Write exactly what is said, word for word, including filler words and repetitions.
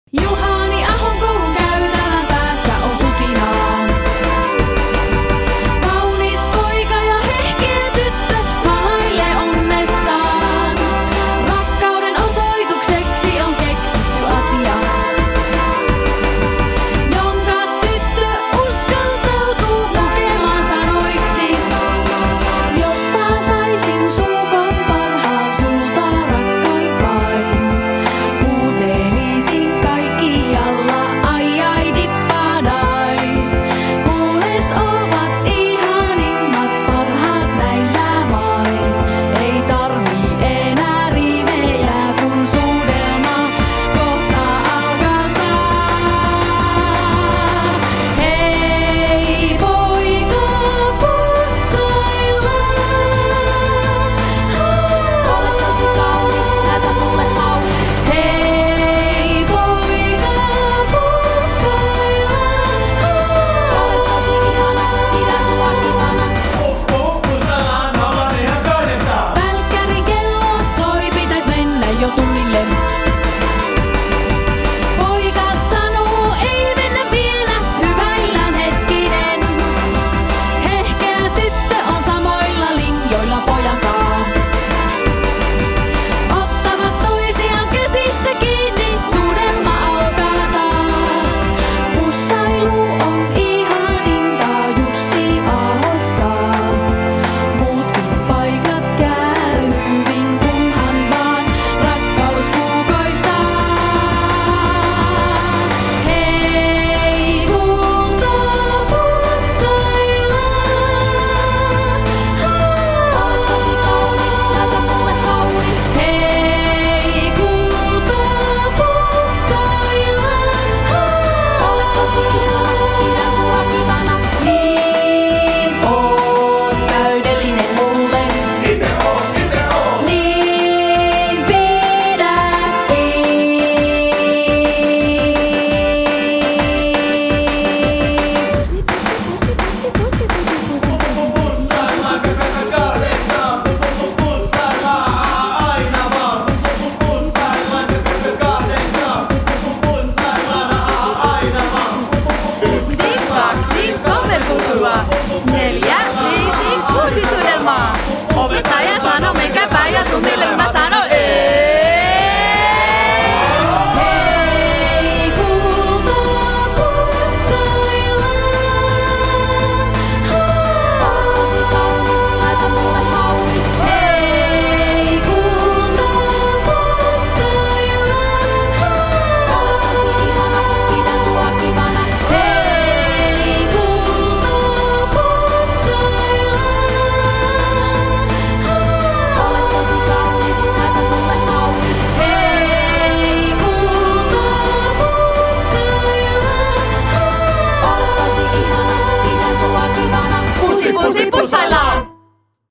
Juhani Ahon koulun käytävän päässä on sutinaa. Kaunis poika ja hehkeä tyttö malailee onnessaan. Rakkauden osoitukseksi on keksitty asia, jonka tyttö uskaltautuu kokemaan sanoiksi. Jos mä saisin suukon parhaan sulta rakkain vain, huutelisin kaikkialla ai ai dippadai. Kuules ovat ihanimmat parhaat näillä main. Ei tarvii enää riimejä, kun suudelma kohta alkaa. Hei poika, pussaillaan. Olet tosi kaunis, näytä mulle haulis. Hei poika, pussaillaan. Olet tosi ihana, pidän sua kivana. Pussaillaan, me ollaan ihan kahdestaan. Välkkäri kello soi, pitäis mennä jo tunnille. Poika sanoo, ei mennä vielä, hyväillään hetkinen. Hehkeä tyttö on samoilla linjoilla pojan kaa. Ottavat toisiaan käsistä kiinni, suudelma alkaa taas. Pussailu on ihaninta Jussi Ahossa. Muutkin paikat käy hyvin, kunhan vaan rakkaus kukoistaa. Hei kulta, pussaillaan. Olet tosi kaunis, näytä mulle haulis. Hei kulta, pussaillaan. Olet tosi ihana, pidän sua kivana. Niin oot täydellinen mulle. Itse oot, itse oot. Niin pidä Pussaillaan se mennä kahdestaan. Pussaillaan aina vaan. Pussaillaan se mennä kahdestaan. Pussaillaan aina vaan. Yksi, kaksi, kolme pusurua. Neljä, viisi, kuusi suudelmaa. Opettaja sanoo menkääpä ja tunnille mä sanon ei. Hei kulta, pussaillaan. Olet tosi kaunis, näytä mulle haulis. Hei kulta, pussaillaan. Olet tosi ihana, pidän sua kivana. Hei kulta, pussaillaan. Olet tosi kaunis, näytä mulle haulis. Hei kulta, pussaillaan. Olet tosi ihana, pidän sua kivana. Pussi pussi pussaillaan.